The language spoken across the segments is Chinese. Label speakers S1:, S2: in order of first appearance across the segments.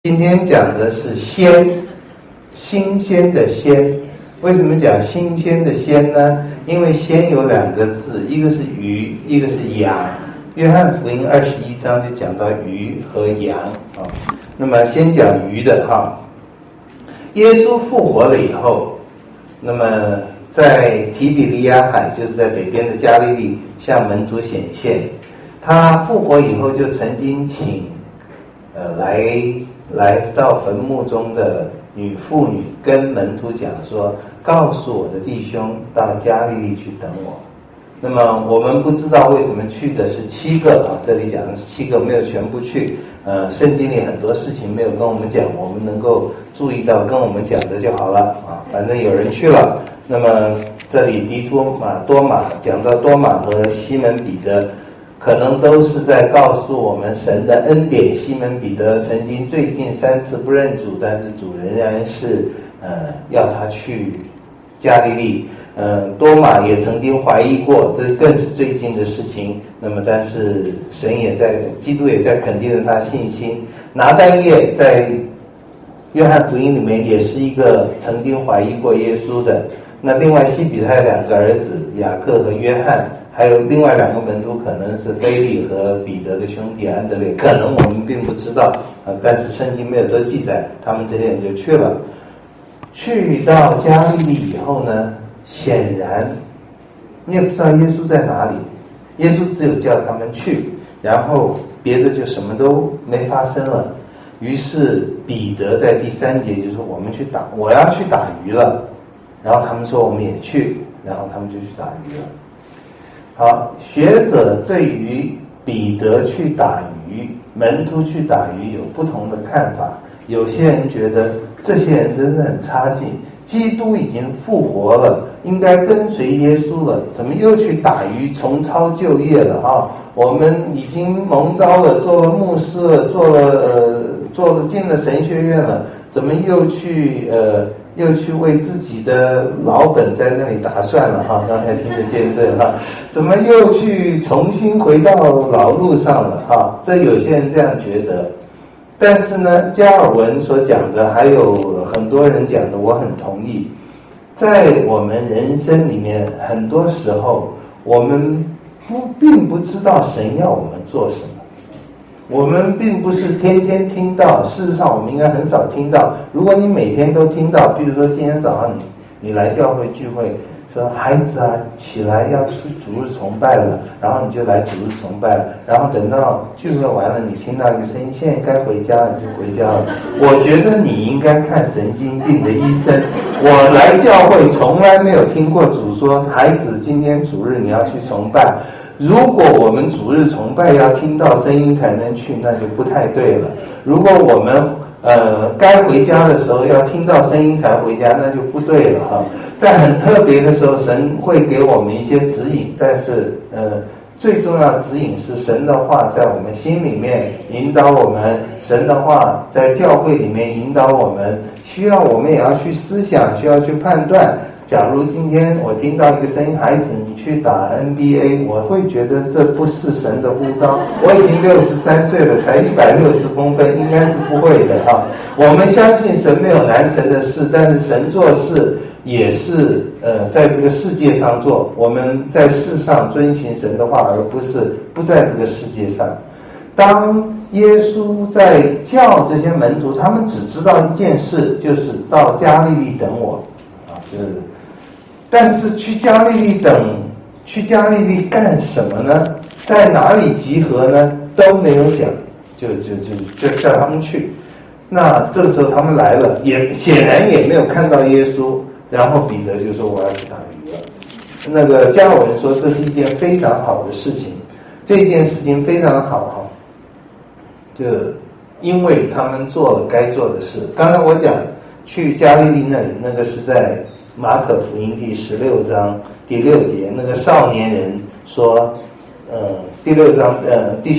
S1: 今天讲的是鲜，新鲜的鲜。为什么讲新鲜的鲜呢？因为鲜有两个字，一个是鱼，一个是羊。约翰福音21章就讲到鱼和羊啊。那么先讲鱼的哈。耶稣复活了以后，那么在提比利亚海，就是在北边的加利利，向门徒显现。他复活以后，就曾经请来到坟墓中的女妇女跟门徒讲说，告诉我的弟兄到加利利去等我。那么我们不知道为什么去的是7个啊，这里讲的是7个，没有全部去。圣经里很多事情没有跟我们讲，我们能够注意到跟我们讲的就好了啊。反正有人去了。那么这里多马讲到多马和西门彼得，可能都是在告诉我们神的恩典。西门彼得曾经最近3次不认主，但是主仍然是要他去加利利。多马也曾经怀疑过，这更是最近的事情。那么但是基督也在肯定着他的信心。拿但业在约翰福音里面也是一个曾经怀疑过耶稣的。那另外西比太2个儿子雅各和约翰，还有另外2个门徒，可能是腓利和彼得的兄弟安德烈，可能我们并不知道但是圣经没有多记载，他们这些人就去了。去到加利利以后呢，显然你也不知道耶稣在哪里，耶稣只有叫他们去，然后别的就什么都没发生了。于是彼得在第3节就说，我要去打鱼了。然后他们说我们也去，然后他们就去打鱼了。好，学者对于彼得去打鱼，门徒去打鱼有不同的看法。有些人觉得这些人真是很差劲，基督已经复活了，应该跟随耶稣了，怎么又去打鱼，重操旧业了啊？我们已经蒙召了，做了牧师了，进了神学院了，怎么又去为自己的老本在那里打算了哈？刚才听得见这哈，怎么又去重新回到老路上了哈？这有些人这样觉得。但是呢，加尔文所讲的，还有很多人讲的，我很同意。在我们人生里面，很多时候我们并不知道神要我们做什么。我们并不是天天听到，事实上我们应该很少听到。如果你每天都听到，比如说今天早上你来教会聚会，说孩子啊，起来要去主日崇拜了，然后你就来主日崇拜了，然后等到聚会完了，你听到一个声音，现在该回家了，你就回家了。我觉得你应该看神经病的医生。我来教会从来没有听过主说，孩子今天主日你要去崇拜。如果我们主日崇拜要听到声音才能去，那就不太对了。如果我们该回家的时候要听到声音才回家，那就不对了哈。在很特别的时候，神会给我们一些指引，但是最重要的指引是神的话在我们心里面引导我们，神的话在教会里面引导我们，需要我们也要去思想，需要去判断。假如今天我听到一个声音，孩子你去打 NBA， 我会觉得这不是神的呼召。我已经63岁了，才160公分，应该是不会的哈。我们相信神没有难成的事，但是神做事也是在这个世界上做。我们在世上遵行神的话，而不是不在这个世界上。当耶稣在叫这些门徒，他们只知道一件事，就是到加利利等我啊，就是。但是去加利利干什么呢？在哪里集合呢？都没有讲，就叫他们去。那这个时候他们来了，也显然也没有看到耶稣。然后彼得就说我要去打鱼了。那个加尔文说这是一件非常好的事情，这件事情非常好哈，就因为他们做了该做的事。刚才我讲去加利利那里，那个是在马可福音第16章第6节，那个少年人说，第16章第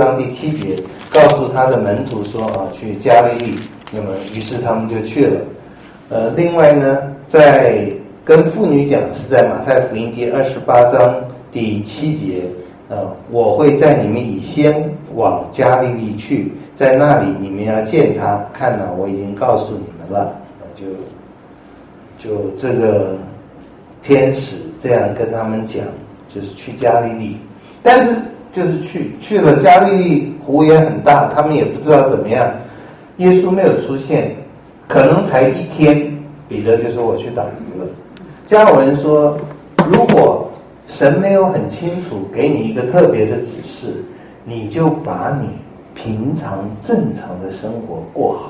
S1: 7节，告诉他的门徒说啊，去加利利。那么于是他们就去了。另外呢，在跟妇女讲是在马太福音第28章第7节，我会在你们以先往加利利去，在那里你们要见他。看哪，我已经告诉你们了。就这个天使这样跟他们讲，就是去加利利。但是就是去了加利利，湖也很大，他们也不知道怎么样。耶稣没有出现，可能才一天，彼得就说我去打鱼了。加尔文说，如果神没有很清楚给你一个特别的指示，你就把你平常正常的生活过好。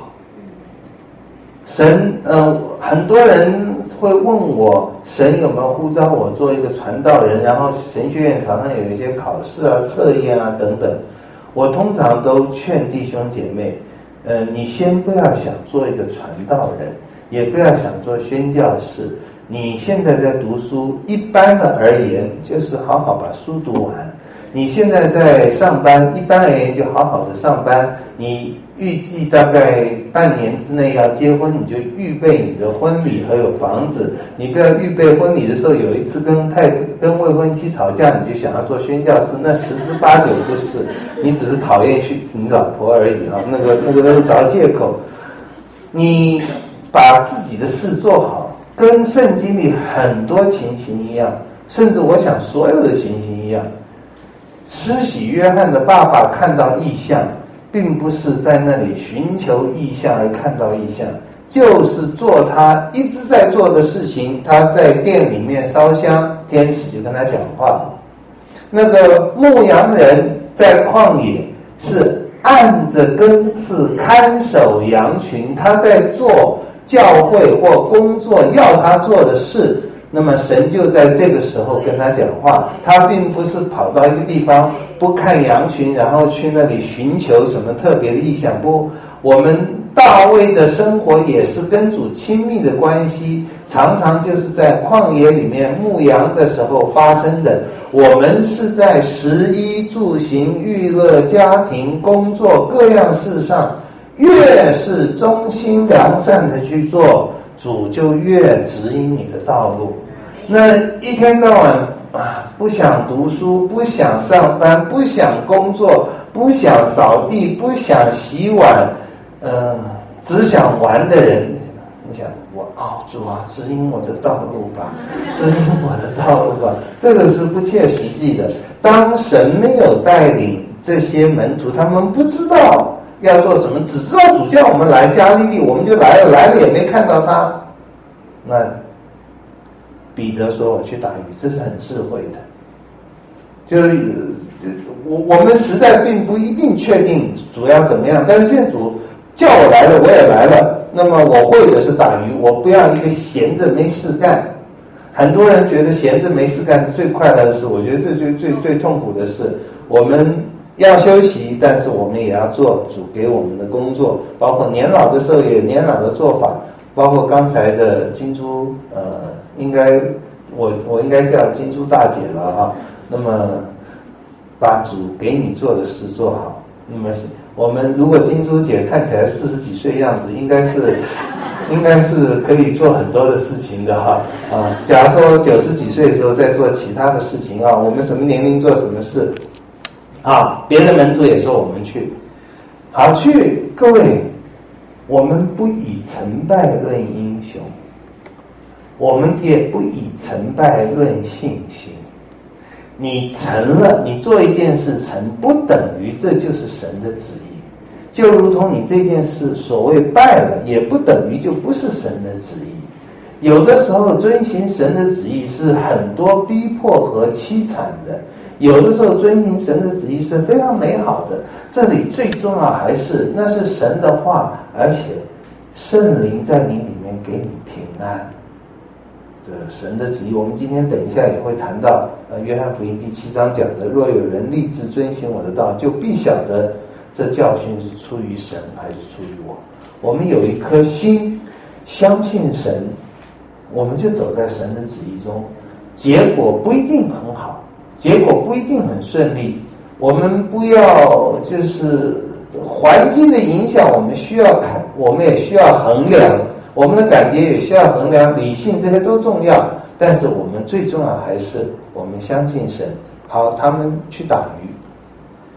S1: 神很多人会问我，神有没有呼召我做一个传道人？然后神学院常常有一些考试啊、测验啊等等。我通常都劝弟兄姐妹，你先不要想做一个传道人，也不要想做宣教士。你现在在读书，一般的而言就是好好把书读完。你现在在上班，一般而言就好好的上班。你预计大概半年之内要结婚，你就预备你的婚礼和有房子。你不要预备婚礼的时候有一次跟未婚妻吵架，你就想要做宣教师，那十之八九不是，你只是讨厌你老婆而已啊，那个都是找借口。你把自己的事做好，跟圣经里很多情形一样，甚至我想所有的情形一样。施洗约翰的爸爸看到异象，并不是在那里寻求异象而看到异象，就是做他一直在做的事情。他在殿里面烧香，天使就跟他讲话。那个牧羊人在旷野是按着更次看守羊群，他在做教会或工作要他做的事，那么神就在这个时候跟他讲话。他并不是跑到一个地方不看羊群，然后去那里寻求什么特别的意象。不，我们大卫的生活也是跟主亲密的关系，常常就是在旷野里面牧羊的时候发生的。我们是在食衣住行娱乐家庭工作各样事上，越是忠心良善的去做，主就越指引你的道路。那一天到晚不想读书，不想上班，不想工作，不想扫地，不想洗碗，只想玩的人，你想主啊，指引我的道路吧，指引我的道路吧，这个是不切实际的。当神没有带领这些门徒，他们不知道要做什么，只知道主叫我们来加利利，我们就来了，来了也没看到他。那彼得说我去打鱼，这是很智慧的。就是我们实在并不一定确定主要怎么样，但是现在主叫我来了，我也来了。那么我会的是打鱼，我不要一个闲着没事干。很多人觉得闲着没事干是最快乐的事，我觉得最痛苦的是，我们要休息，但是我们也要做主给我们的工作，包括年老的时候也年老的做法，包括刚才的金珠，应该我应该叫金珠大姐了哈。那么把主给你做的事做好。那么我们如果金珠姐看起来40几岁样子，应该是可以做很多的事情的哈。假如说90几岁的时候再做其他的事情啊，我们什么年龄做什么事啊？别的门徒也说我们去，好去。各位，我们不以成败论英雄，我们也不以成败论信心。你成了，你做一件事成，不等于这就是神的旨意，就如同你这件事所谓败了，也不等于就不是神的旨意。有的时候遵行神的旨意是很多逼迫和凄惨的，有的时候遵行神的旨意是非常美好的。这里最重要还是那是神的话，而且圣灵在你里面给你平安的神的旨意。我们今天等一下也会谈到约翰福音第7章讲的，若有人立志遵行我的道，就必晓得这教训是出于神还是出于我。我们有一颗心相信神，我们就走在神的旨意中，结果不一定很好，结果不一定很顺利。我们不要就是环境的影响，我们需要看，我们也需要衡量，我们的感觉也需要衡量，理性这些都重要，但是我们最重要还是我们相信神。好，他们去打鱼，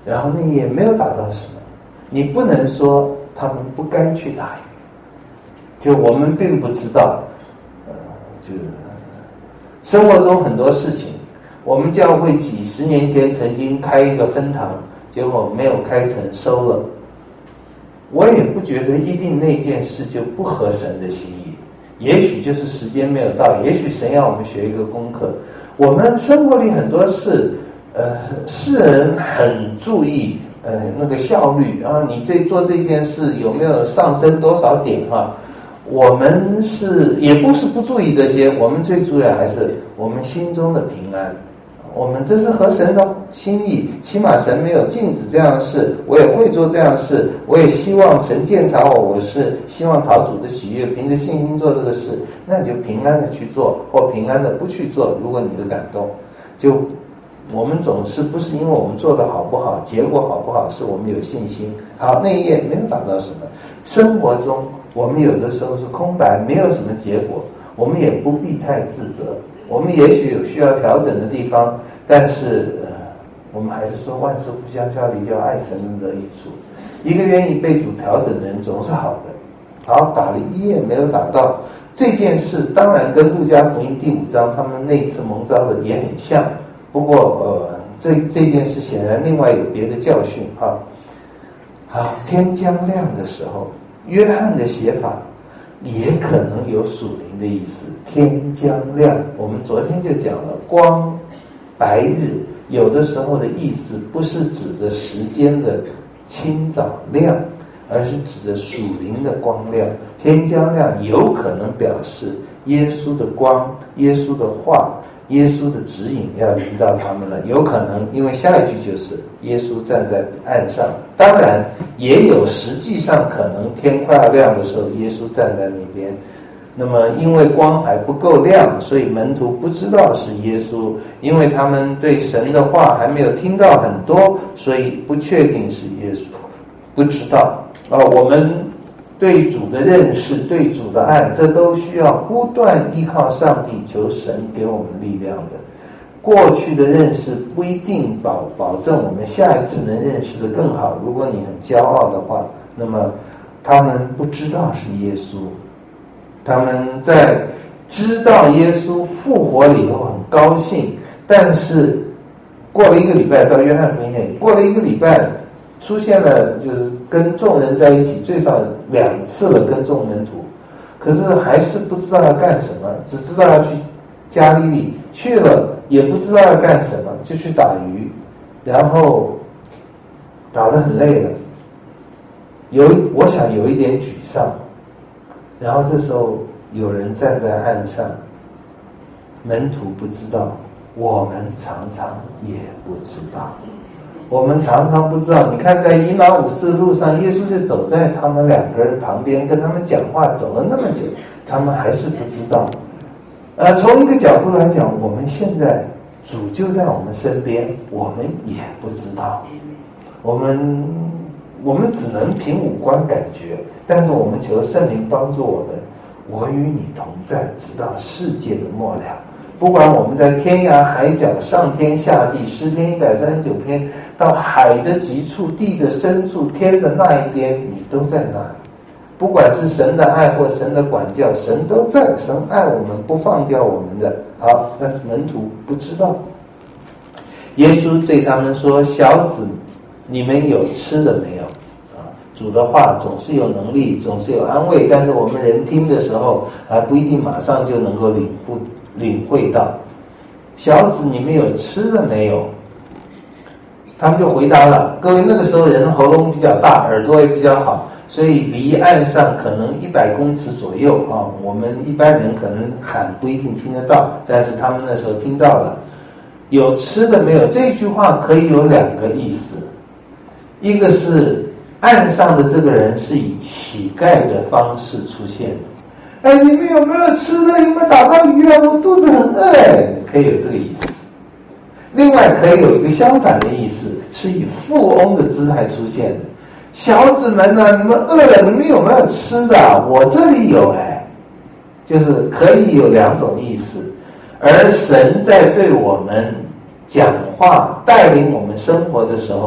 S1: 然后那一夜没有打到什么，你不能说他们不该去打鱼，就我们并不知道，就生活中很多事情，我们教会几十年前曾经开一个分堂，结果没有开成，收了。我也不觉得一定那件事就不合神的心意，也许就是时间没有到，也许神要我们学一个功课。我们生活里很多事，世人很注意那个效率啊，你做这件事有没有上升多少点哈？我们也不是不注意这些，我们最主要还是我们心中的平安。我们这是合神的心意，起码神没有禁止这样的事，我也会做这样的事，我也希望神鉴察我，我是希望讨主的喜悦，凭着信心做这个事，那你就平安的去做，或平安的不去做。如果你的感动，就我们总是不是因为我们做的好不好，结果好不好，是我们有信心。好，那一夜没有达到什么，生活中我们有的时候是空白，没有什么结果，我们也不必太自责。我们也许有需要调整的地方，但是我们还是说万事互相效力，叫爱神人得益处。一个愿意被主调整的人总是好的。好，打了一夜没有打到这件事，当然跟路加福音第5章他们那次蒙召的也很像。不过这件事显然另外有别的教训哈。好，天将亮的时候，约翰的写法也可能有属灵的意思。天将亮，我们昨天就讲了，光、白日，有的时候的意思不是指着时间的清早亮，而是指着属灵的光亮。天将亮有可能表示耶稣的光、耶稣的话、耶稣的指引要临到他们了，有可能，因为下一句就是耶稣站在岸上。当然也有实际上可能天快要亮的时候，耶稣站在那边。那么因为光还不够亮，所以门徒不知道是耶稣，因为他们对神的话还没有听到很多，所以不确定是耶稣，不知道我们对主的认识，对主的爱，这都需要不断依靠上帝，求神给我们力量的。过去的认识不一定保证我们下一次能认识的更好。如果你很骄傲的话，那么他们不知道是耶稣，他们在知道耶稣复活了以后很高兴，但是过了1个礼拜，照约翰福音过了1个礼拜，出现了就是跟众人在一起，最少2次了，跟众门徒，可是还是不知道要干什么，只知道要去加利利，去了也不知道要干什么，就去打鱼，然后打得很累了，我想有一点沮丧。然后这时候有人站在岸上，门徒不知道，我们常常也不知道。我们常常不知道，你看在以马忤斯路上，耶稣就走在他们2个人旁边，跟他们讲话，走了那么久，他们还是不知道。从一个角度来讲，我们现在主就在我们身边，我们也不知道。我们只能凭五官感觉，但是我们求圣灵帮助我们，我与你同在，直到世界的末了。不管我们在天涯海角，上天下地，诗篇139篇，到海的极处，地的深处，天的那一边，你都在那里。不管是神的爱或神的管教，神都在，神爱我们，不放掉我们的。好，但是门徒不知道。耶稣对他们说：小子，你们有吃的没有？主的话总是有能力，总是有安慰，但是我们人听的时候还不一定马上就能够领会到。小子，你们有吃的没有？他们就回答了。各位，那个时候人喉咙比较大，耳朵也比较好，所以离岸上可能100公尺左右我们一般人可能喊不一定听得到，但是他们那时候听到了。有吃的没有？这句话可以有2个意思，一个是岸上的这个人是以乞丐的方式出现的，你们有没有吃的？有没有打到鱼啊？我肚子很饿可以有这个意思。另外可以有一个相反的意思，是以富翁的姿态出现的。小子们啊，你们饿了，你们有没有吃的？我这里有就是可以有2种意思。而神在对我们讲话带领我们生活的时候，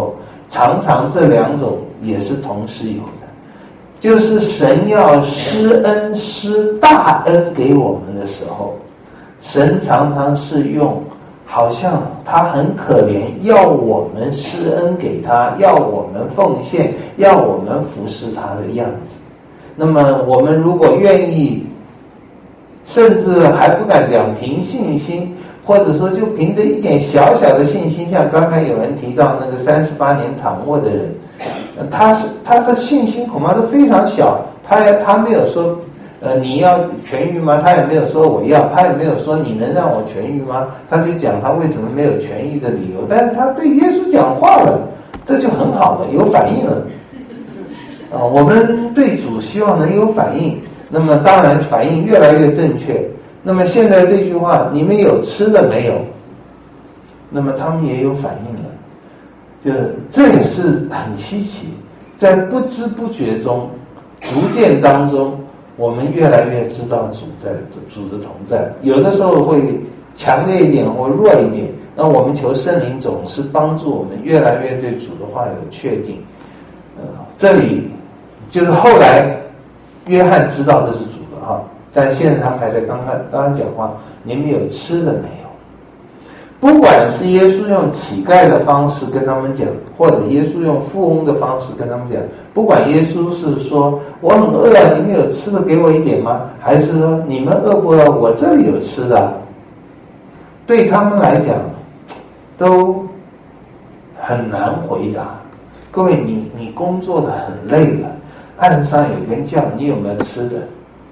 S1: 常常这两种也是同时有的，就是神要施恩施大恩给我们的时候，神常常是用好像他很可怜，要我们施恩给他，要我们奉献，要我们服侍他的样子。那么我们如果愿意，甚至还不敢讲凭信心，或者说就凭着一点小小的信心，像刚才有人提到那个38年躺卧的人，他的信心恐怕都非常小，他没有说你要痊愈吗？他也没有说我要，他也没有说你能让我痊愈吗？他就讲他为什么没有痊愈的理由，但是他对耶稣讲话了，这就很好了，有反应了。我们对主希望能有反应，那么当然反应越来越正确。那么现在这句话，你们有吃的没有？那么他们也有反应了，这也是很稀奇，在不知不觉中，逐渐当中，我们越来越知道主的同在。有的时候会强烈一点或弱一点，那我们求圣灵总是帮助我们越来越对主的话有确定。这里就是后来约翰知道这是主的哈，但现在他们还在刚刚讲话，你们有吃的没有？不管是耶稣用乞丐的方式跟他们讲，或者耶稣用富翁的方式跟他们讲，不管耶稣是说我很饿啊，你们有吃的给我一点吗？还是说你们饿不饿？我这里有吃的，对他们来讲都很难回答。各位，你工作的很累了，岸上有人叫你有没有吃的？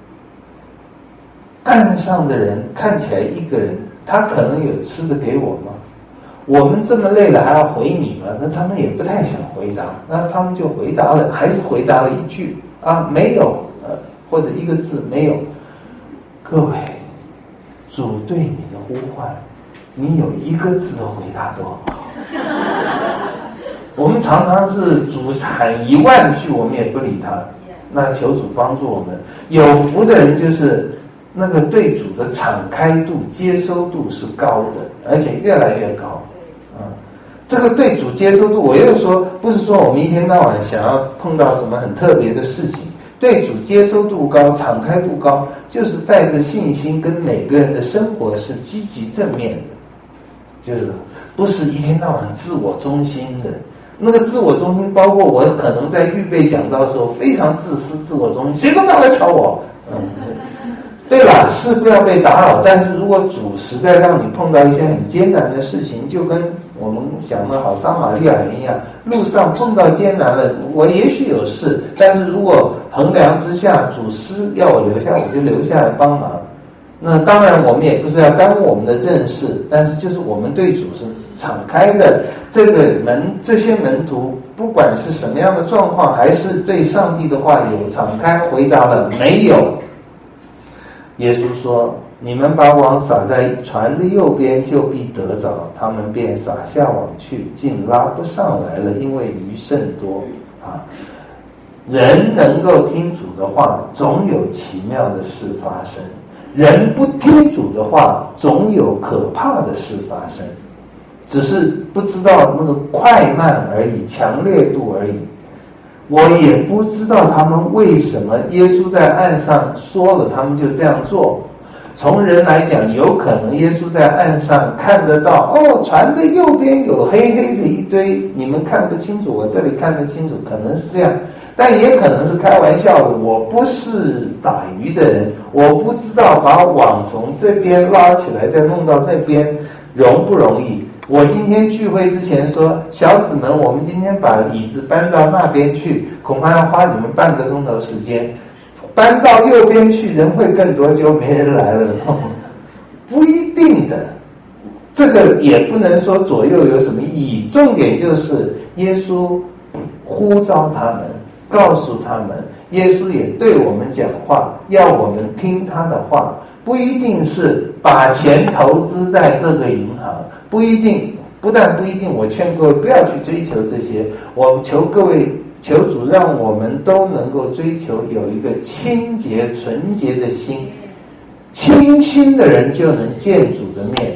S1: 岸上的人看起来一个人，他可能有吃的给我吗？我们这么累了还要回你吗？那他们也不太想回答，那他们就回答了，还是回答了一句啊，没有，或者一个字没有。各位，主对你的呼唤，你有一个字的回答多好。我们常常是主喊10000句，我们也不理他。那求主帮助我们，有福的人就是那个对主的敞开度、接收度是高的，而且越来越高。这个对主接收度，我又说不是说我们一天到晚想要碰到什么很特别的事情，对主接收度高、敞开度高，就是带着信心跟每个人的生活是积极正面的，就是不是一天到晚自我中心的。那个自我中心包括我可能在预备讲道的时候非常自私、自我中心，谁都不要来吵我。对了，是不要被打扰，但是如果主实在让你碰到一些很艰难的事情，就跟我们想的好撒玛利亚人一样，路上碰到艰难了，我也许有事，但是如果衡量之下，主师要我留下，我就留下来帮忙。那当然我们也不是要耽误我们的正事，但是就是我们对主是敞开的。这些门徒不管是什么样的状况，还是对上帝的话有敞开回答了没有。耶稣说，你们把网撒在船的右边，就必得着。他们便撒下网去，竟拉不上来了，因为鱼甚多啊。人能够听主的话，总有奇妙的事发生；人不听主的话，总有可怕的事发生。只是不知道那个快慢而已，强烈度而已。我也不知道他们为什么耶稣在岸上说了，他们就这样做。从人来讲，有可能耶稣在岸上看得到，船的右边有黑黑的一堆，你们看不清楚，我这里看得清楚，可能是这样。但也可能是开玩笑的，我不是打鱼的人，我不知道把网从这边拉起来再弄到那边容不容易。我今天聚会之前说，小子们，我们今天把椅子搬到那边去，恐怕要花你们半个钟头时间。搬到右边去，人会更多，就没人来了。不一定的，这个也不能说左右有什么意义。重点就是耶稣呼召他们，告诉他们，耶稣也对我们讲话，要我们听他的话。不一定是把钱投资在这个银行，不一定，不但不一定，我劝各位不要去追求这些。我求各位，求主让我们都能够追求有一个清洁纯洁的心，清心的人就能见主的面。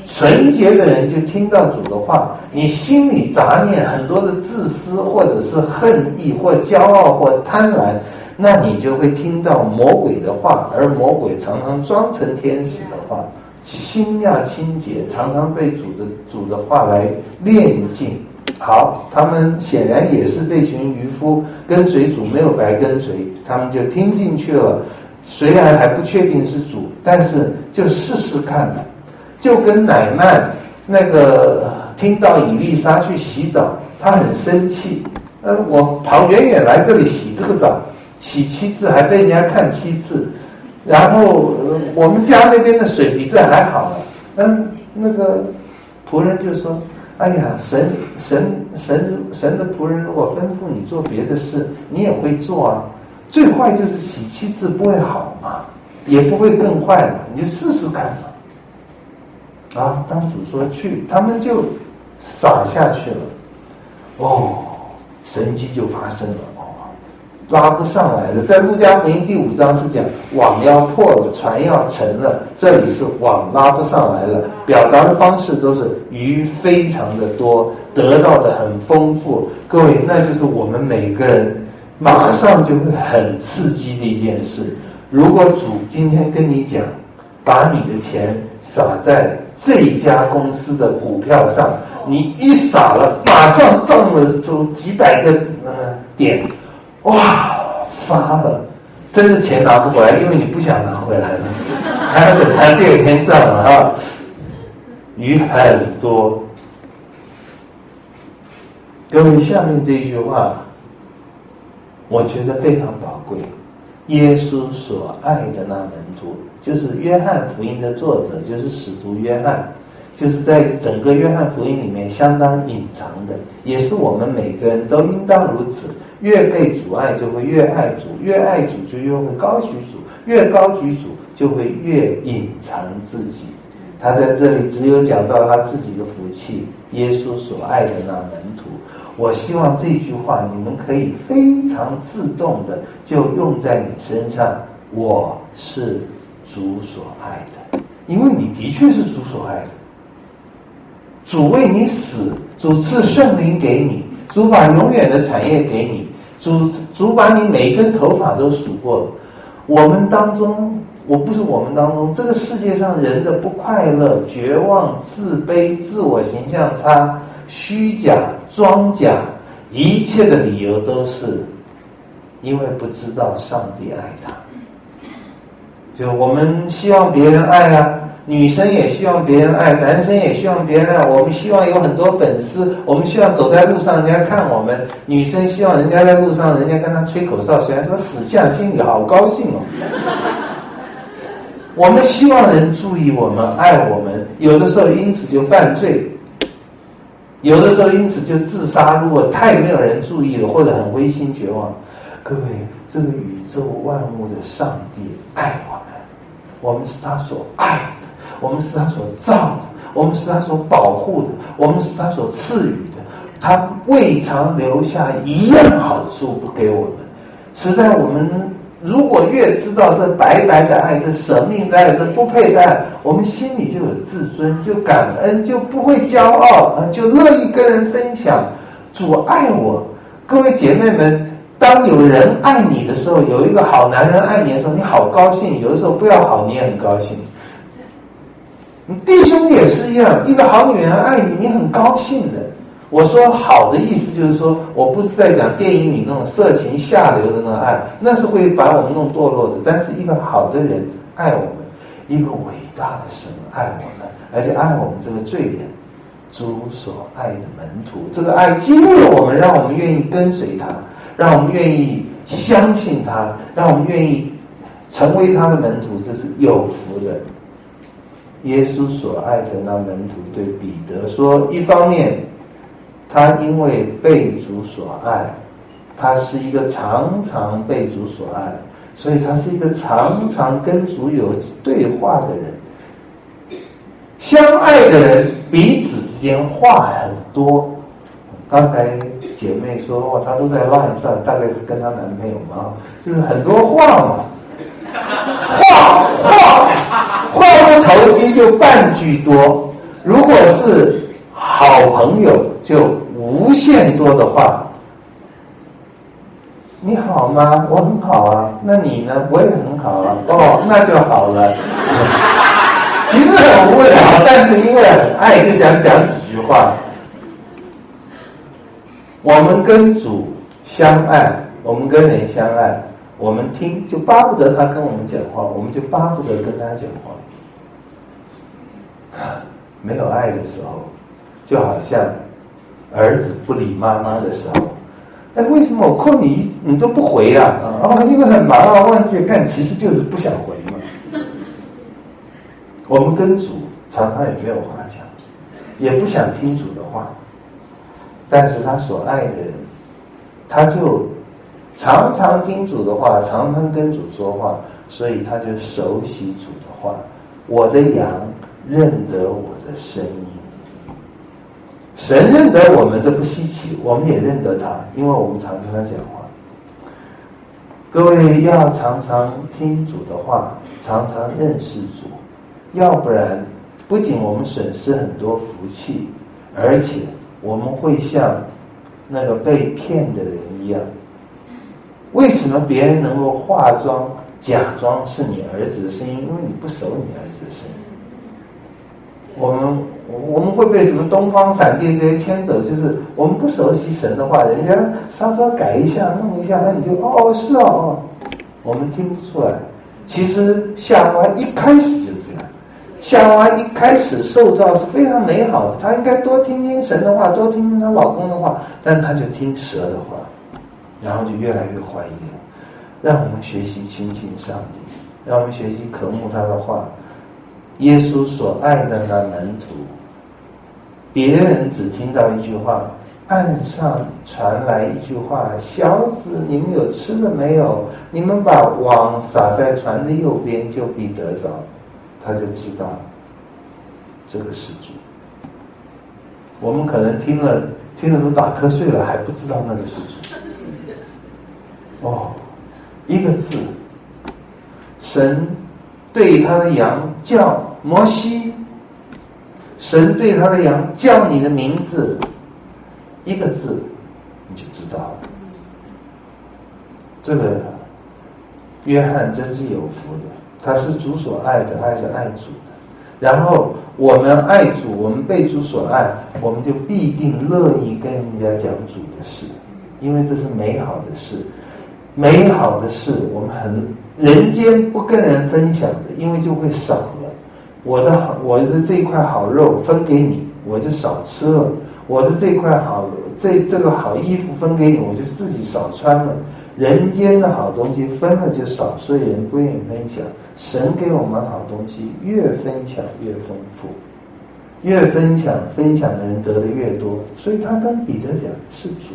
S1: 纯洁的人就听到主的话，你心里杂念很多的自私，或者是恨意，或骄傲，或贪婪，那你就会听到魔鬼的话，而魔鬼常常装成天使的话。心要清洁，常常被主的话来炼净。好，他们显然也是这群渔夫，跟随主没有白跟随，他们就听进去了。虽然还不确定是主，但是就试试看了。就跟乃曼那个听到以利沙去洗澡，他很生气。我跑远远来这里洗这个澡，洗7次还被人家看7次。然后我们家那边的水比这还好了。那个仆人就说：“哎呀，神的仆人如果吩咐你做别的事，你也会做啊。最坏就是洗7次不会好嘛，也不会更坏嘛，你就试试看嘛。”啊，当主说去，他们就撒下去了。哦，神迹就发生了。拉不上来了。在路加福音第5章是讲网要破了，船要沉了，这里是网拉不上来了。表达的方式都是鱼非常的多，得到的很丰富。各位，那就是我们每个人马上就会很刺激的一件事。如果主今天跟你讲，把你的钱撒在这一家公司的股票上，你一撒了，马上涨了就几百个点。哇，发了，真的钱拿不回来，因为你不想拿回来了，还要等他第2天涨了啊。鱼很多，各位，下面这句话，我觉得非常宝贵。耶稣所爱的那门徒，就是约翰福音的作者，就是使徒约翰，就是在整个约翰福音里面相当隐藏的，也是我们每个人都应当如此。越被主爱，就会越爱主；越爱主，就越会高举主；越高举主，就会越隐藏自己。他在这里只有讲到他自己的福气，耶稣所爱的那门徒。我希望这句话你们可以非常自动的就用在你身上。我是主所爱的，因为你的确是主所爱的。主为你死，主赐圣灵给你，主把永远的产业给你，主把你每一根头发都数过了。我们当中，这个世界上人的不快乐、绝望、自卑、自我形象差、虚假、装假，一切的理由都是因为不知道上帝爱他。就我们希望别人爱啊，女生也希望别人爱，男生也希望别人爱。我们希望有很多粉丝，我们希望走在路上人家看我们。女生希望人家在路上人家跟她吹口哨，虽然说死相，心里好高兴哦。我们希望人注意我们，爱我们，有的时候因此就犯罪，有的时候因此就自杀。如果太没有人注意了，或者很灰心绝望，各位，这个宇宙万物的上帝爱我们。我们是他所爱的，我们是他所造的，我们是他所保护的，我们是他所赐予的。他未尝留下一样好处不给我们。实在我们如果越知道这白白的爱，这舍命的爱，这不配的爱，我们心里就有自尊，就感恩，就不会骄傲，就乐意跟人分享。主爱我。各位姐妹们，当有人爱你的时候，有一个好男人爱你的时候，你好高兴；有的时候不要好，你也很高兴。弟兄也是一样，一个好女人爱你，你很高兴的。我说好的意思就是说，我不是在讲电影里那种色情下流的那种爱，那是会把我们弄堕落的。但是一个好的人爱我们，一个伟大的神爱我们，而且爱我们这个罪人，主所爱的门徒。这个爱激励了我们，让我们愿意跟随他，让我们愿意相信他，让我们愿意成为他的门徒，这是有福的。耶稣所爱的那门徒对彼得说，一方面他因为被主所爱，他是一个常常被主所爱，所以他是一个常常跟主有对话的人。相爱的人彼此之间话很多。刚才姐妹说她都在 LINE 上，大概是跟她男朋友嘛，就是很多话嘛，话不投机就半句多。 如果是好朋友，就无限多的话。你好吗？我很好啊。那你呢？我也很好啊。哦，那就好了。其实很无聊，但是因为很爱，就想讲几句话。我们跟主相爱，我们跟人相爱，我们听就巴不得他跟我们讲话，我们就巴不得跟他讲话。没有爱的时候，就好像儿子不理妈妈的时候。为什么我扣你都不回啊？因为很忙啊，忘记看，其实就是不想回嘛。我们跟主常常也没有话讲，也不想听主的话，但是他所爱的人，他就常常听主的话，常常跟主说话，所以他就熟悉主的话。我的羊认得我的声音。神认得我们，这不稀奇，我们也认得他，因为我们常跟他讲话。各位要常常听主的话，常常认识主，要不然不仅我们损失很多福气，而且我们会像那个被骗的人一样。为什么别人能够化妆假装是你儿子的声音？因为你不熟你儿子的声音。我们会被什么东方闪电这些牵走，就是我们不熟悉神的话，人家稍稍改一下弄一下，那你就是我们听不出来。其实夏娃一开始就这样，夏娃一开始受造是非常美好的，她应该多听听神的话，多听听她老公的话，但她就听蛇的话，然后就越来越怀疑了。让我们学习亲近上帝，让我们学习渴慕他的话。耶稣所爱的那门徒，别人只听到一句话，岸上传来一句话：小子，你们有吃的没有？你们把网撒在船的右边，就必得着。他就知道这个是主。我们可能听了都打瞌睡了，还不知道那个是主。一个字，神对他的羊叫摩西，神对他的羊叫你的名字，一个字你就知道了。这个约翰真是有福的，他是主所爱的，他也是爱主的。然后我们爱主，我们被主所爱，我们就必定乐意跟人家讲主的事，因为这是美好的事。美好的事我们人间不跟人分享的，因为就会少了。我的这一块好肉分给你，我就少吃了；我的这块这个好衣服分给你，我就自己少穿了。人间的好东西分了就少，所以人不愿意分享。神给我们好东西，越分享越丰富，越分享的人得的越多。所以他跟彼得讲是主，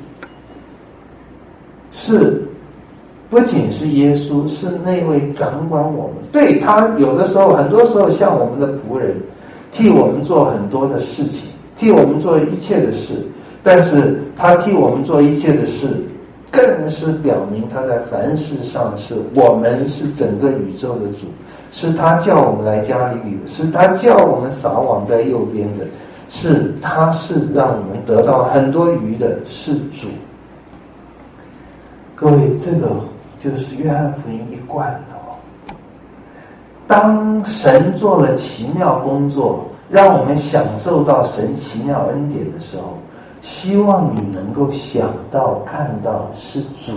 S1: 是不仅是耶稣，是那位掌管我们。对，他有的时候很多时候像我们的仆人，替我们做很多的事情，替我们做一切的事。但是他替我们做一切的事，更是表明他在凡事上是我们是整个宇宙的主，是他叫我们来加利利的，是他叫我们撒网在右边的，他是让我们得到很多鱼的，是主。各位，这个就是约翰福音一贯的当神做了奇妙工作，让我们享受到神奇妙恩典的时候，希望你能够想到看到是主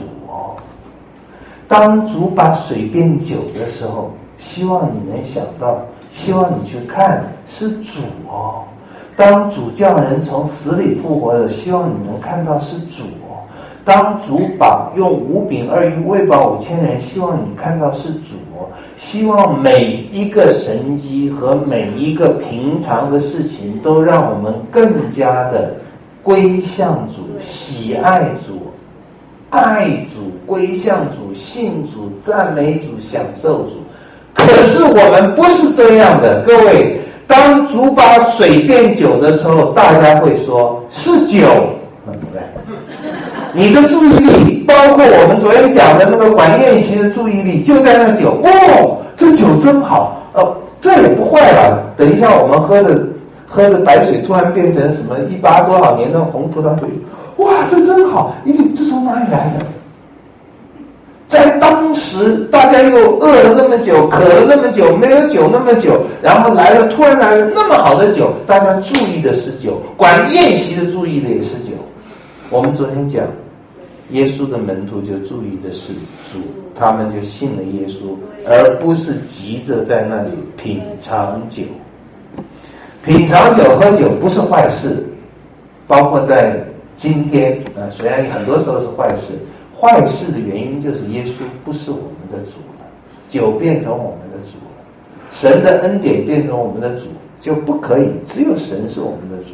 S1: 当主把水变酒的时候，希望你能想到，希望你去看是主当主叫人从死里复活的，希望你能看到是主当主用5饼2鱼喂饱5000人，希望你看到是主希望每一个神迹和每一个平常的事情都让我们更加的归向主，喜爱主，爱主，归向主，信主，赞美主，享受主。可是我们不是这样的，各位，当主把水变酒的时候，大家会说是酒，对不对？你的注意力，包括我们昨天讲的那个管宴席的注意力，就在那酒。这酒真好，这也不坏了。等一下我们喝喝的白水突然变成什么18多少年的红葡萄酒，哇，这真好！一定这从哪里来的？在当时大家又饿了那么久，渴了那么久，没有酒那么久，然后突然来了那么好的酒，大家注意的是酒，管宴席的注意的也是酒。我们昨天讲耶稣的门徒就注意的是主，他们就信了耶稣，而不是急着在那里品尝酒。品尝酒喝酒不是坏事，包括在今天虽然很多时候是坏事，坏事的原因就是耶稣不是我们的主了，酒变成我们的主了，神的恩典变成我们的主，就不可以，只有神是我们的主。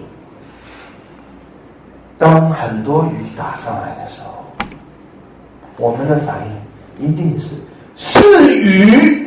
S1: 当很多鱼打上来的时候，我们的反应一定是鱼，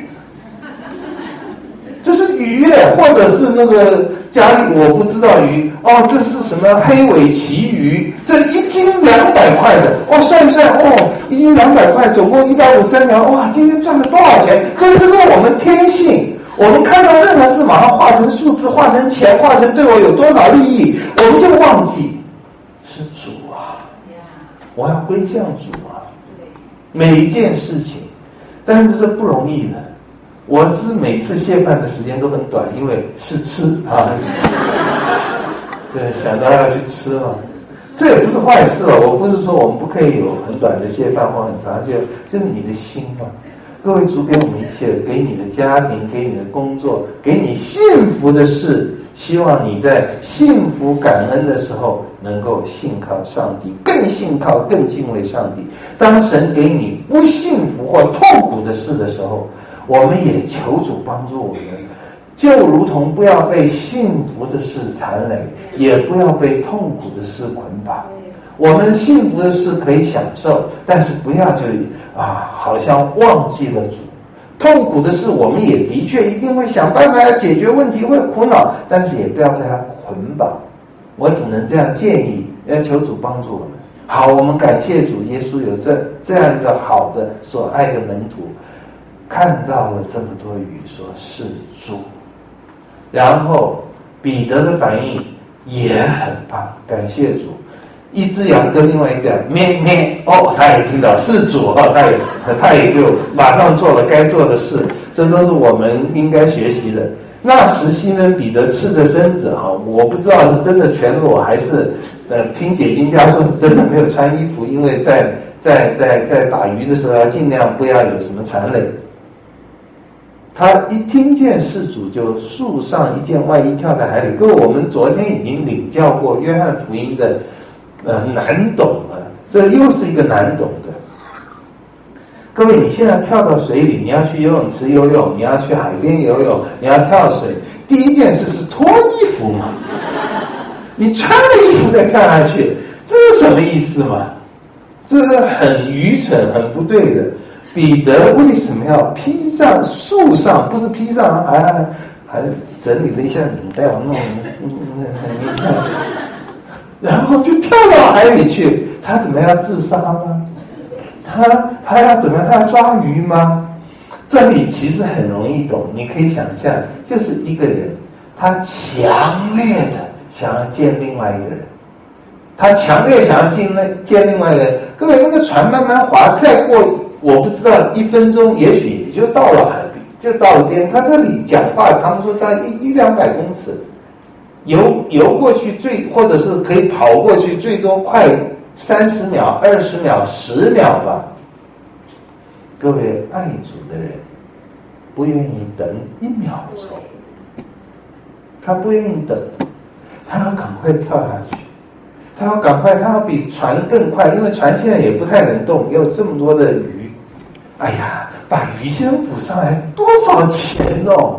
S1: 这是鱼耶，或者是那个家里我不知道鱼哦，这是什么黑尾旗鱼，这1斤200块的哦，算一算哦，1斤200块，总共153条，哇，今天赚了多少钱？可是这个我们天性，我们看到任何事马上化成数字，化成钱，化成对我有多少利益，我们就忘记是主啊，我要归向主啊，每一件事情，但是这不容易的。我是每次谢饭的时间都很短，因为是吃啊，对，想到要去吃嘛，这也不是坏事哦。我不是说我们不可以有很短的谢饭或很长谢，就是你的心嘛。各位主给我们一切，给你的家庭，给你的工作，给你幸福的事，希望你在幸福感恩的时候能够信靠上帝，更信靠更敬畏上帝。当神给你不幸福或痛苦的事的时候，我们也求主帮助我们，就如同不要被幸福的事缠累，也不要被痛苦的事捆绑。我们幸福的事可以享受，但是不要好像忘记了主。痛苦的事我们也的确一定会想办法要解决问题，会苦恼，但是也不要被它捆绑。我只能这样建议，要求主帮助我们。好，我们感谢主，耶稣有这样一个好的所爱的门徒，看到了这么多鱼，说是主。然后彼得的反应也很棒，感谢主。一只羊跟另外一只羊咩咩哦，他也听到是主哦，他也就马上做了该做的事。这都是我们应该学习的。那时西门彼得赤着身子我不知道是真的全裸还是听解经家说是真的没有穿衣服，因为在打鱼的时候要尽量不要有什么缠累。他一听见是主，就束上一件外衣跳在海里。各位，我们昨天已经领教过约翰福音的难懂了，这又是一个难懂的。各位，你现在跳到水里，你要去游泳池游泳，你要去海边游泳，你要跳水，第一件事是脱衣服嘛？你穿了衣服再跳下去，这是什么意思嘛？这是很愚蠢、很不对的。彼得为什么要披上束上？不是披上，还整理了一下领带，弄你看，然后就跳到海里去。他怎么要自杀吗？他要怎么样？他要抓鱼吗？这里其实很容易懂，你可以想象，就是一个人，他强烈的想要见另外一个人，他强烈想要见另外一个人。各位，那个船慢慢划，再过我不知道1分钟，也许也就到了海边，就到了边。他这里讲话，他们说大概100-200公尺，游过去或者是可以跑过去，最多快30秒、20秒、10秒吧。各位，爱主的人不愿意等1秒钟，他不愿意等，他要赶快跳下去，他要赶快，他要比船更快，因为船现在也不太能动，也有这么多的鱼。哎呀，把鱼先捕上来多少钱哦？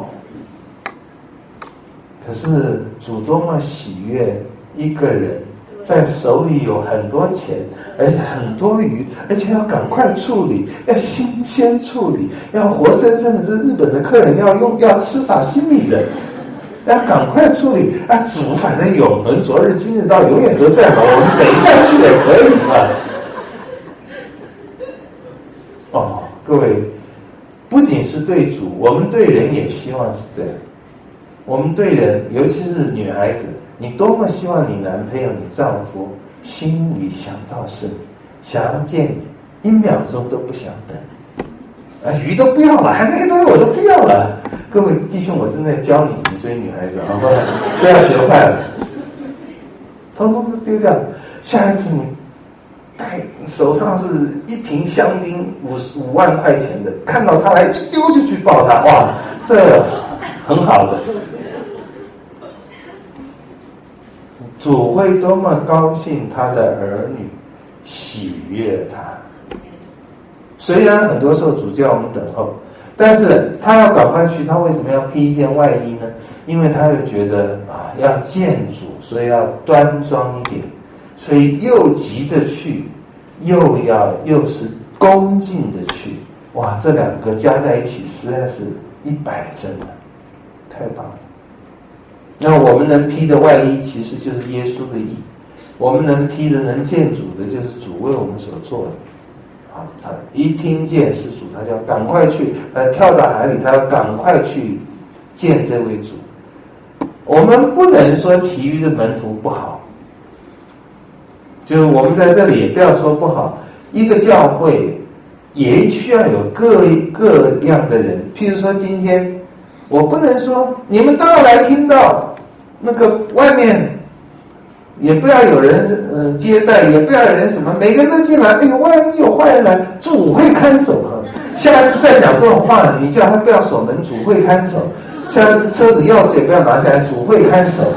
S1: 可是主多么喜悦一个人在手里有很多钱，而且很多鱼，而且要赶快处理，要新鲜处理，要活生生的。这日本的客人要吃沙西米的，要赶快处理。主反正永恒，昨日今日到，永远都在嘛，我们等一下去也可以嘛。各位，不仅是对主，我们对人也希望是这样。 我们对人，尤其是女孩子，你多么希望你男朋友、你丈夫心里想到是你，想要见你，1秒钟都不想等。鱼都不要了，还那些东西我都不要了。各位弟兄，我正在教你怎么追女孩子啊，不要学坏了，通通都丢掉。下一次你带手上是一瓶香槟5万块钱的，看到他来一丢就去抱他，哇，这很好的。主会多么高兴他的儿女，喜悦他。虽然很多时候主叫我们等候，但是他要赶快去。他为什么要披一件外衣呢？因为他又觉得要见主，所以要端庄一点，所以又急着去，又是恭敬的去。哇，这两个加在一起实在是100分了，太棒了。那我们能披的外衣其实就是耶稣的义，我们能披的能见主的就是主为我们所做的。他一听见是主，他就要赶快去，跳到海里，他要赶快去见这位主。我们不能说其余的门徒不好，就是我们在这里也不要说不好。一个教会也需要有各样的人，譬如说今天我不能说你们都要来听到，那个外面也不要有人接待，也不要有人什么，每个人都进来，哎呦，万一有坏人来，主会看守啊。下一次再讲这种话，你叫他不要守门，主会看守。下一次车子钥匙也不要拿下来，主会看守。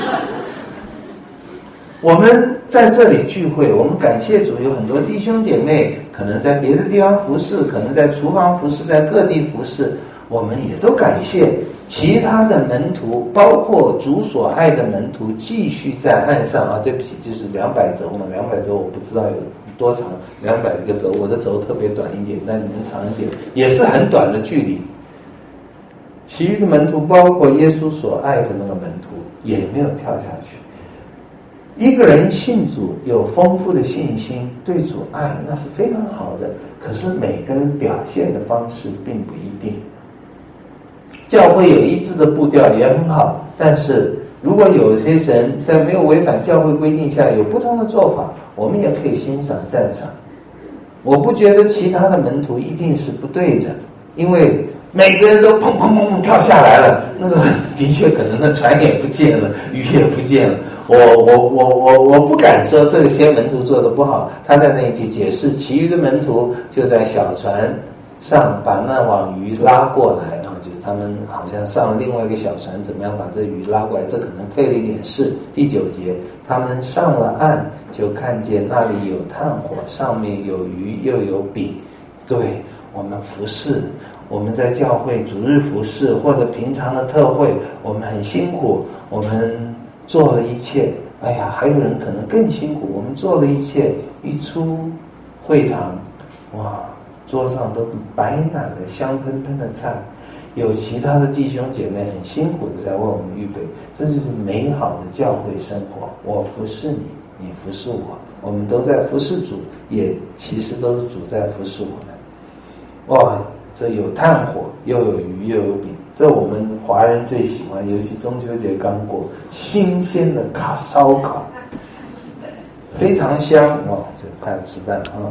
S1: 我们在这里聚会，我们感谢主，有很多弟兄姐妹可能在别的地方服侍，可能在厨房服侍，在各地服侍，我们也都感谢其他的门徒，包括主所爱的门徒，继续在岸上啊。对不起，就是200轴嘛，200轴我不知道有多长，200个轴，我的轴特别短一点，但你们长一点，也是很短的距离。其余的门徒，包括耶稣所爱的那个门徒，也没有跳下去。一个人信主，有丰富的信心，对主爱，那是非常好的。可是每个人表现的方式并不一定。教会有一致的步调也很好，但是如果有些人在没有违反教会规定下有不同的做法，我们也可以欣赏赞赏。我不觉得其他的门徒一定是不对的，因为每个人都砰砰砰跳下来了，那个的确可能那船也不见了，鱼也不见了。我不敢说这些门徒做的不好，他在那里去解释，其余的门徒就在小船上把那网鱼拉过来，然后就是他们好像上了另外一个小船，怎么样把这鱼拉过来，这可能费了一点事。第9节，他们上了岸，就看见那里有炭火，上面有鱼又有饼。各位，我们服侍，我们在教会主日服侍或者平常的特会，我们很辛苦，我们做了一切。哎呀，还有人可能更辛苦，我们做了一切，一出会堂，哇，桌上都摆满了香喷喷的菜，有其他的弟兄姐妹很辛苦的在为我们预备，这就是美好的教会生活。我服侍你，你服侍我，我们都在服侍主，也其实都是主在服侍我们。哇，这有炭火，又有鱼，又有饼，这我们华人最喜欢，尤其中秋节刚过，新鲜的烧烤，非常香哦，就快要吃饭啊。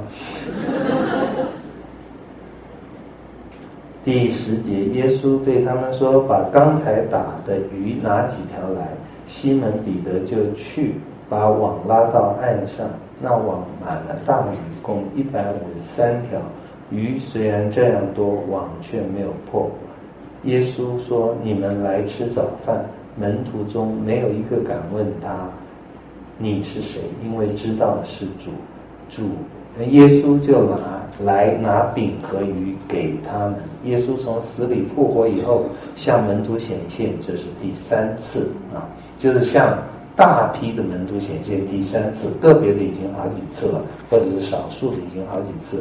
S1: 第10节，耶稣对他们说：“把刚才打的鱼拿几条来。”西门彼得就去把网拉到岸上，那网满了大鱼，共153条。鱼虽然这样多，网却没有破。耶稣说：“你们来吃早饭。”门徒中没有一个敢问他：“你是谁？”因为知道是主。耶稣就拿饼和鱼给他们。耶稣从死里复活以后，向门徒显现，这是第3次啊，就是向大批的门徒显现第3次，个别的已经好几次了，或者是少数的已经好几次。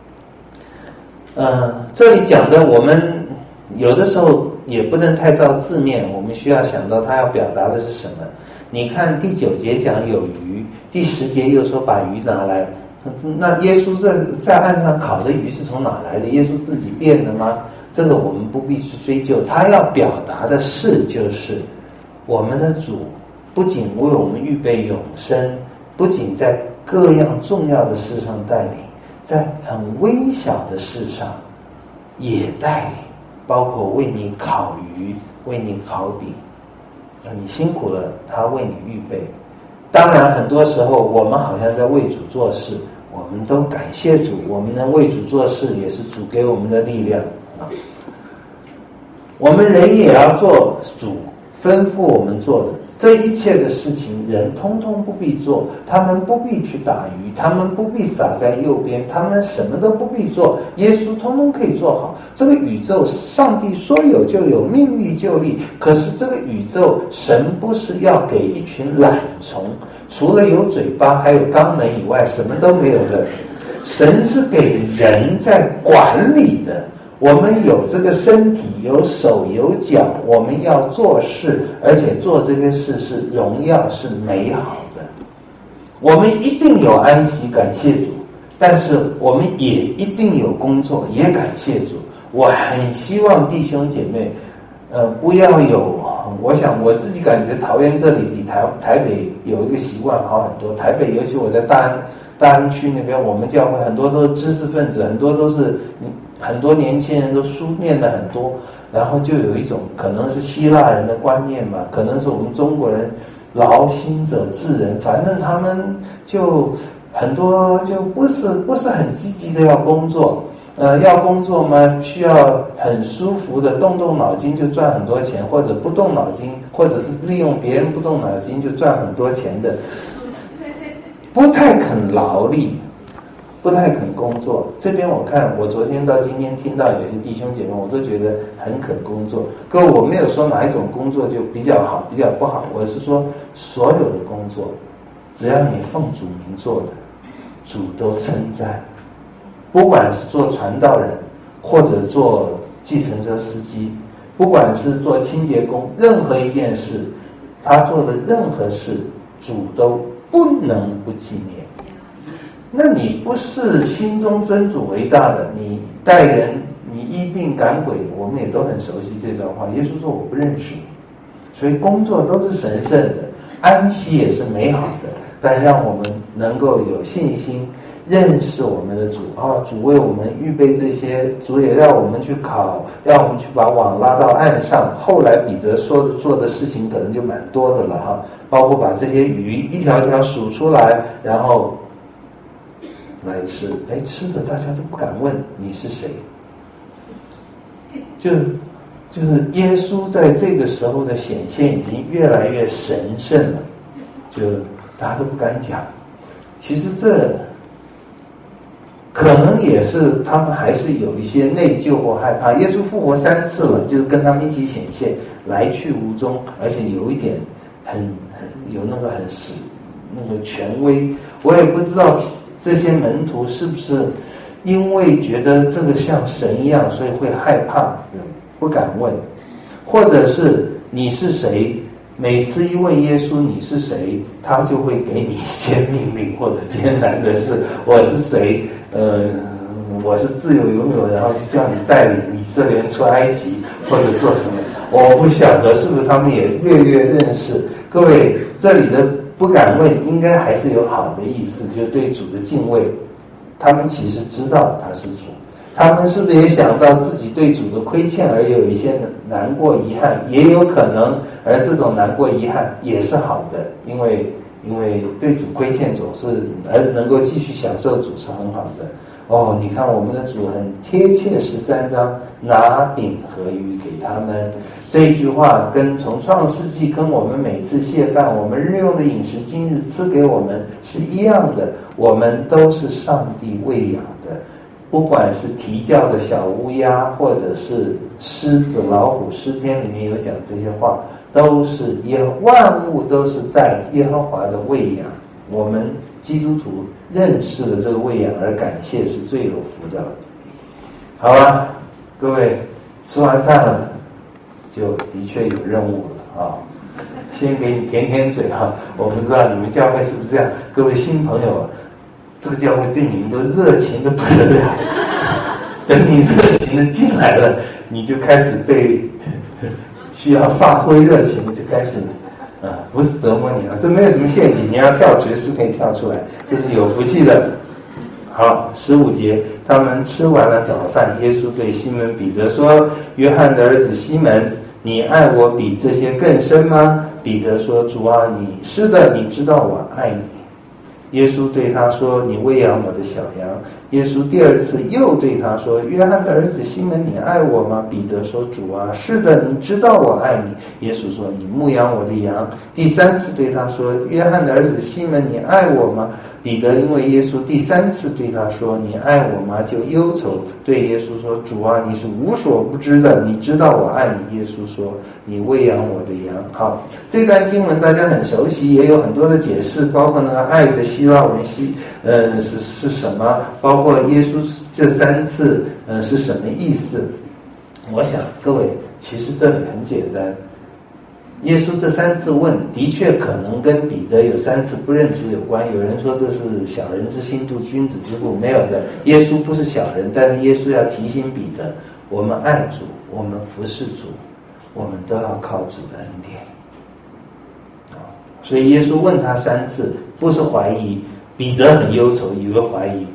S1: 这里讲的我们有的时候也不能太照字面，我们需要想到他要表达的是什么。你看第9节讲有鱼，第10节又说把鱼拿来，那耶稣在岸上烤的鱼是从哪来的？耶稣自己变的吗？ 这个我们不必去追究。他要表达的事就是，我们的主不仅为我们预备永生，不仅在各样重要的事上带领，在很微小的事上也带领，包括为你烤鱼，为你烤饼，你辛苦了，他为你预备。当然很多时候我们好像在为主做事，我们都感谢主，我们能为主做事也是主给我们的力量啊。我们人也要做主吩咐我们做的，这一切的事情人通通不必做，他们不必去打鱼，他们不必撒在右边，他们什么都不必做，耶稣通通可以做好。这个宇宙上帝说有就有，命立就立，可是这个宇宙神不是要给一群懒虫，除了有嘴巴还有肛门以外什么都没有的，神是给人在管理的。我们有这个身体，有手有脚，我们要做事，而且做这些事是荣耀，是美好的。我们一定有安息，感谢主，但是我们也一定有工作，也感谢主。我很希望弟兄姐妹不要有，我想我自己感觉桃园这里比台北有一个习惯好很多。台北尤其我在大安区那边，我们教会很多都是知识分子，很多都是很多年轻人都书念了很多，然后就有一种可能是希腊人的观念嘛，可能是我们中国人劳心者治人，反正他们就很多就不是很积极的要工作。要工作嘛，需要很舒服的动脑筋就赚很多钱，或者不动脑筋，或者是利用别人不动脑筋就赚很多钱的，不太肯劳力，不太肯工作。这边我看，我昨天到今天听到有些弟兄姐妹，我都觉得很肯工作。各位，我没有说哪一种工作就比较好，比较不好，我是说所有的工作，只要你奉主名做的，主都称赞。不管是做传道人，或者做计程车司机，不管是做清洁工，任何一件事，他做的任何事，主都不能不纪念。那你不是心中尊主为大的，你待人，你医病赶鬼，我们也都很熟悉这段话。耶稣说我不认识你，所以工作都是神圣的，安息也是美好的，但让我们能够有信心认识我们的主主为我们预备这些，主也让我们去考，让我们去把网拉到岸上。后来彼得做的事情可能就蛮多的了哈，包括把这些鱼一条一条数出来，然后来吃。吃的大家都不敢问你是谁，就是耶稣在这个时候的显现已经越来越神圣了，就大家都不敢讲。其实这可能也是他们还是有一些内疚或害怕。耶稣复活3次了，就是跟他们一起显现，来去无踪，而且有一点很有那个那个权威。我也不知道这些门徒是不是因为觉得这个像神一样，所以会害怕，不敢问，或者是你是谁？每次一问耶稣你是谁，他就会给你一些命令或者艰难的事。我是谁？我是自由拥有，然后就叫你带领以色列人出埃及，或者做什么？我不晓得是不是他们也略略认识。各位，这里的不敢问，应该还是有好的意思，就对主的敬畏。他们其实知道他是主，他们是不是也想到自己对主的亏欠而有一些难过遗憾？也有可能，而这种难过遗憾也是好的，因为对主亏欠总是而能够继续享受主是很好的。你看我们的主很贴切13章拿饼和鱼给他们，这一句话跟从创世纪跟我们每次谢饭我们日用的饮食今日赐给我们是一样的，我们都是上帝喂养的。不管是啼叫的小乌鸦，或者是狮子老虎，诗篇里面有讲这些话，都是万物都是带耶和华的喂养。我们基督徒认识了这个喂养而感谢，是最有福的了。好了，各位吃完饭了，就的确有任务了先给你舔舔嘴我不知道你们教会是不是这样，各位新朋友，这个教会对你们都热情的不得了。等你热情的进来了， 你就开始需要发挥热情，就开始不是折磨你了，这没有什么陷阱，你要跳随时可以跳出来，这是有福气的。好，15节，他们吃完了早饭，耶稣对西门彼得说：“约翰的儿子西门，你爱我比这些更深吗？”彼得说：“主啊，是的，你知道我爱你。”耶稣对他说：“你喂养我的小羊。”耶稣第二次又对他说：“约翰的儿子西门，你爱我吗？”彼得说：“主啊，是的，你知道我爱你。”耶稣说：“你牧养我的羊。”第三次对他说：“约翰的儿子西门，你爱我吗？”彼得因为耶稣第三次对他说：“你爱我吗？”就忧愁，对耶稣说：“主啊，你是无所不知的，你知道我爱你。”耶稣说：“你喂养我的羊。”好，这段经文大家很熟悉，也有很多的解释，包括那个爱的希腊文是什么，包括耶稣这3次是什么意思。我想各位，其实这里很简单。耶稣这3次问，的确可能跟彼得有3次不认主有关。有人说这是小人之心度君子之腹，没有的。耶稣不是小人，但是耶稣要提醒彼得，我们爱主，我们服侍主，我们都要靠主的恩典。所以耶稣问他3次，不是怀疑。彼得很忧愁，以为怀疑。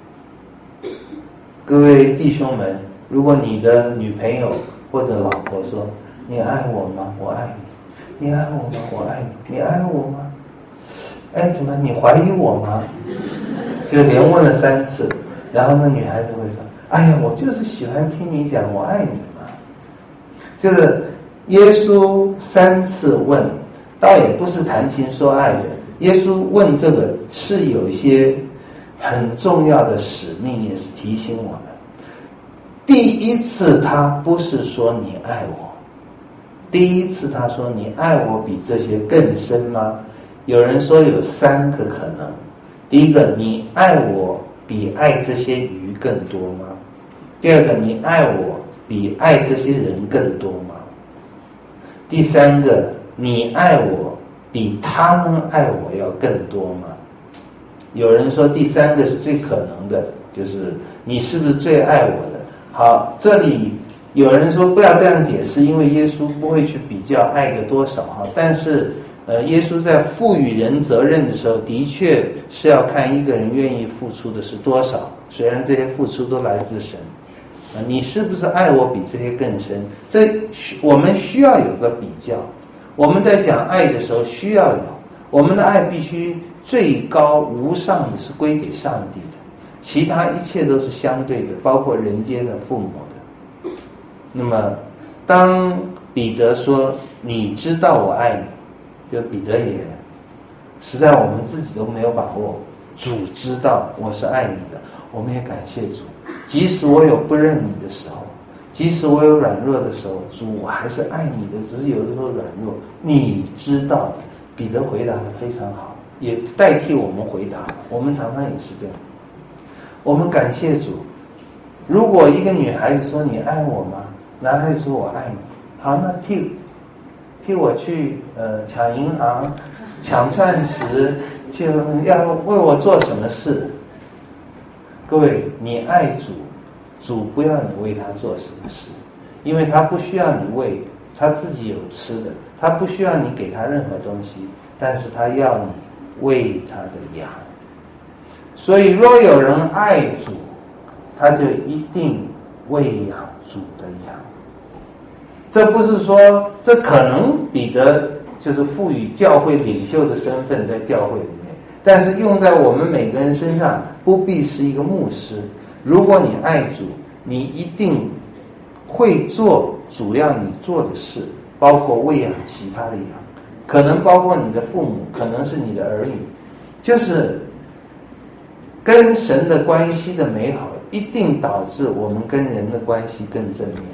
S1: 各位弟兄们，如果你的女朋友或者老婆说：“你爱我吗？我爱你。”你爱我吗？我爱你。你爱我吗？哎，怎么你怀疑我吗？就连问了3次，然后那女孩子会说：“哎呀，我就是喜欢听你讲我爱你嘛。”就是耶稣3次问，倒也不是谈情说爱的。耶稣问这个是有一些很重要的使命，也是提醒我们。第一次他不是说你爱我，第一次他说你爱我比这些更深吗？有人说有3个可能。第一个，你爱我比爱这些鱼更多吗？第二个，你爱我比爱这些人更多吗？第三个，你爱我比他们爱我要更多吗？有人说第3个是最可能的，就是你是不是最爱我的？好，这里有人说不要这样解释，因为耶稣不会去比较爱的多少哈。但是耶稣在赋予人责任的时候，的确是要看一个人愿意付出的是多少，虽然这些付出都来自神。你是不是爱我比这些更深？我们需要有个比较。我们在讲爱的时候需要有，我们的爱必须最高无上的是归给上帝的，其他一切都是相对的，包括人间的父母的。那么当彼得说你知道我爱你，就彼得也实在我们自己都没有把握，主知道我是爱你的，我们也感谢主。即使我有不认你的时候，即使我有软弱的时候，主我还是爱你的，只是有的时候软弱，你知道的。彼得回答的非常好，也代替我们回答，我們常常也是这样。我们感谢主。如果一个女孩子说你爱我吗？男孩子说我爱你，好，那替我去抢银行、抢钻石，就要为我做什么事？各位，你爱主，主不要你为他做什么事，因为他不需要你为，他自己有吃的，他不需要你给他任何东西，但是他要你喂他的羊。所以若有人爱主，他就一定喂养主的羊。这不是说，这可能彼得就是赋予教会领袖的身份在教会里面，但是用在我们每个人身上，不必是一个牧师。如果你爱主，你一定会做主要你做的事，包括喂养其他的羊，可能包括你的父母，可能是你的儿女，就是跟神的关系的美好，一定导致我们跟人的关系更正面。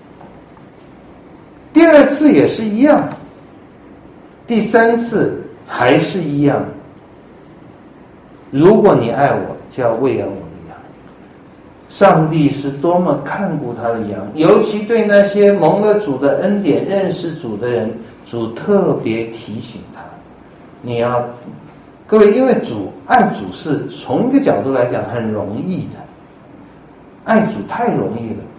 S1: 第2次也是一样，第3次还是一样。如果你爱我，就要喂养我的羊。上帝是多么看顾他的羊，尤其对那些蒙了主的恩典、认识主的人，主特别提醒他，你要各位，因为爱主是从一个角度来讲很容易的，爱主太容易了。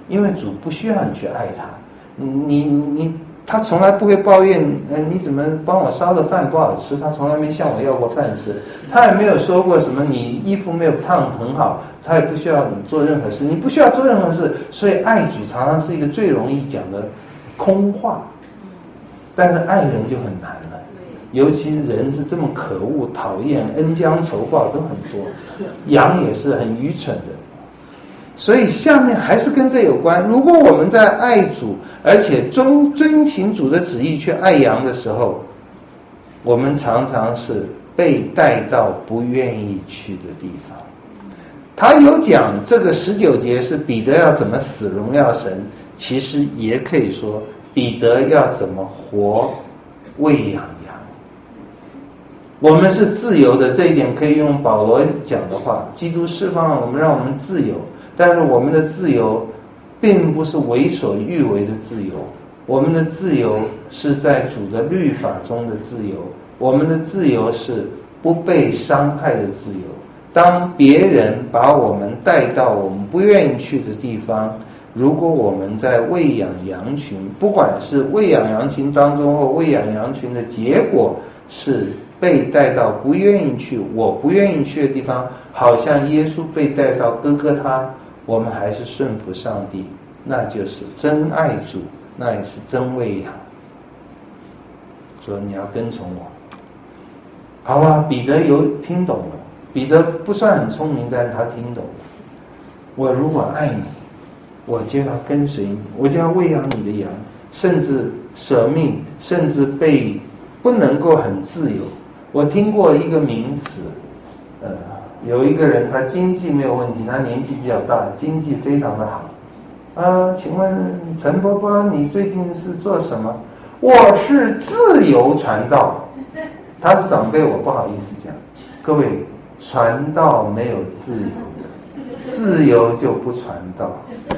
S2: 因为主不需要你去爱他，他从来不会抱怨，你怎么帮我烧的饭不好吃？他从来没向我要过饭吃，他也没有说过什么你衣服没有烫很好，他也不需要你做任何事，你不需要做任何事。所以爱主常常是一个最容易讲的空话，但是爱人就很难了，尤其人是这么可恶、讨厌、恩将仇报都很多，羊也是很愚蠢的。所以下面还是跟这有关。如果我们在爱主，而且遵行主的旨意去爱羊的时候，我们常常是被带到不愿意去的地方。他有讲这个19节是彼得要怎么死荣耀神，其实也可以说彼得要怎么活喂养羊。我们是自由的，这一点可以用保罗讲的话，基督释放了我们，让我们自由。但是我们的自由并不是为所欲为的自由，我们的自由是在主的律法中的自由，我们的自由是不被伤害的自由。当别人把我们带到我们不愿意去的地方，如果我们在喂养羊群，不管是喂养羊群当中或喂养羊群的结果是被带到不愿意去、我不愿意去的地方，好像耶稣被带到哥哥他，我们还是顺服上帝，那就是真爱主，那也是真喂养。说你要跟从我，好啊，彼得有听懂了。彼得不算很聪明，但是他听懂了。我如果爱你，我就要跟随你，我就要喂养你的羊，甚至舍命，甚至不能够很自由。我听过一个名词，有一个人他经济没有问题，他年纪比较大，经济非常的好。请问陈伯伯，你最近是做什么？我是自由传道。他是长辈，我不好意思讲。各位，传道没有自由的，自由就不传道。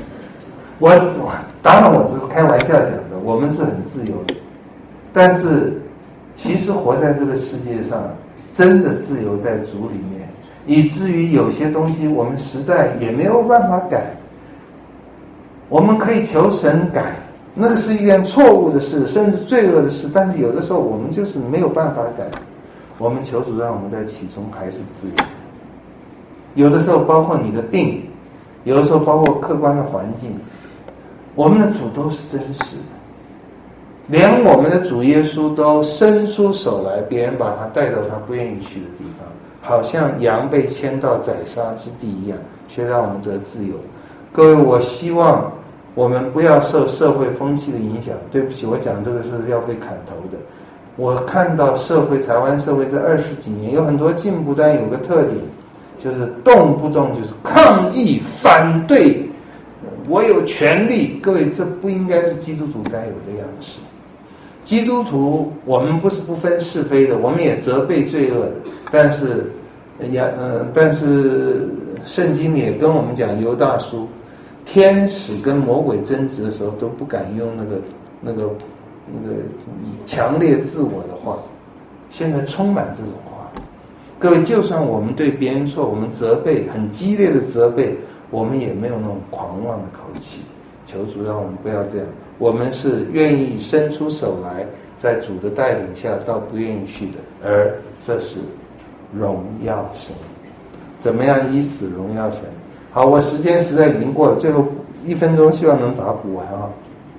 S2: 当然我只是开玩笑讲的，我们是很自由的，但是其实活在这个世界上，真的自由在主里面，以至于有些东西我们实在也没有办法改。我们可以求神改，那个是一件错误的事，甚至罪恶的事，但是有的时候我们就是没有办法改。我们求主让我们在其中还是自由。有的时候包括你的病，有的时候包括客观的环境，我们的主都是真实的。连我们的主耶稣都伸出手来，别人把他带到他不愿意去的地方，好像羊被牵到宰杀之地一样，却让我们得自由。各位，我希望我们不要受社会风气的影响。对不起，我讲这个是要被砍头的。我看到台湾社会这20几年有很多进步，但有个特点，就是动不动就是抗议、反对，我有权利。各位，这不应该是基督徒该有的样式。基督徒，我们不是不分是非的，我们也责备罪恶的，但是圣经也跟我们讲，犹大书，天使跟魔鬼争执的时候都不敢用那个强烈自我的话，现在充满这种话。各位，就算我们对别人错，我们责备，很激烈的责备，我们也没有那种狂妄的口气。求主让我们不要这样，我们是愿意伸出手来，在主的带领下到不愿意去的，而这是荣耀神。怎么样以死荣耀神？好，我时间实在已经过了，最后1分钟，希望能把它补完啊。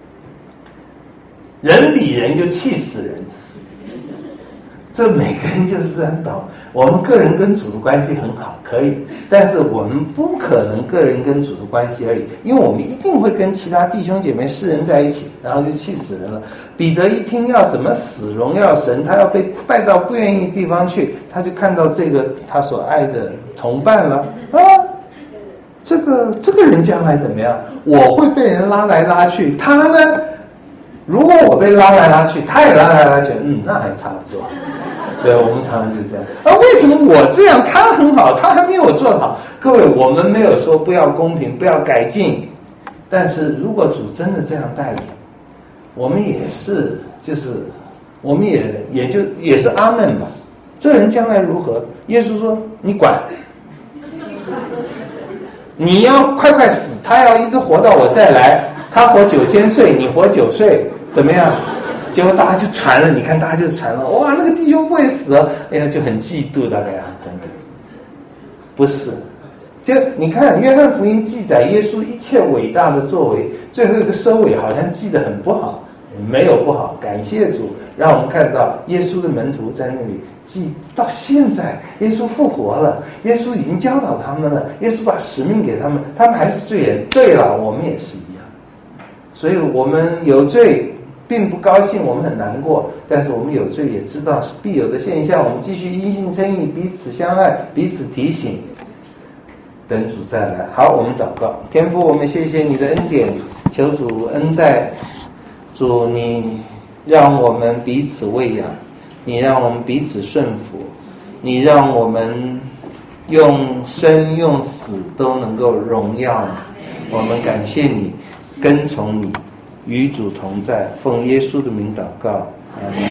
S2: 人比人就气死人，这每个人就是这样倒。我们个人跟主的关系很好，可以，但是我们不可能个人跟主的关系而已，因为我们一定会跟其他弟兄姐妹世人在一起，然后就气死人了。彼得一听要怎么死荣耀神，他要被带到不愿意的地方去，他就看到这个他所爱的同伴了啊，这个人将来怎么样？我会被人拉来拉去，他呢？如果我被拉来拉去，他也拉来拉去，那还差不多。对，我们常常就是这样。为什么我这样，他很好，他还没有做好？各位，我们没有说不要公平，不要改进，但是如果主真的这样带领，我们也是，我们也是阿们吧。这人将来如何？耶稣说：“你管。” 你要快快死，他要一直活到我再来，他活9000岁，你活9岁，怎么样？结果大家就传了，你看大家就传了，哇，那个弟兄不会死，哎呀，就很嫉妒，大概等等。不是，就你看约翰福音记载耶稣一切伟大的作为，最后一个收尾好像记得很不好，没有不好，感谢主，让我们看到耶稣的门徒在那里记到现在，耶稣复活了，耶稣已经教导他们了，耶稣把使命给他们，他们还是罪人。对了，我们也是一样，所以我们有罪并不高兴，我们很难过，但是我们有罪也知道是必有的现象，我们继续因信称义，彼此相爱，彼此提醒，等主再来。好，我们祷告。天父，我们谢谢你的恩典，求主恩待，主你让我们彼此喂养，你让我们彼此顺服，你让我们用生用死都能够荣耀你。我们感谢你，跟从你，与主同在，奉耶稣的名祷告，阿们。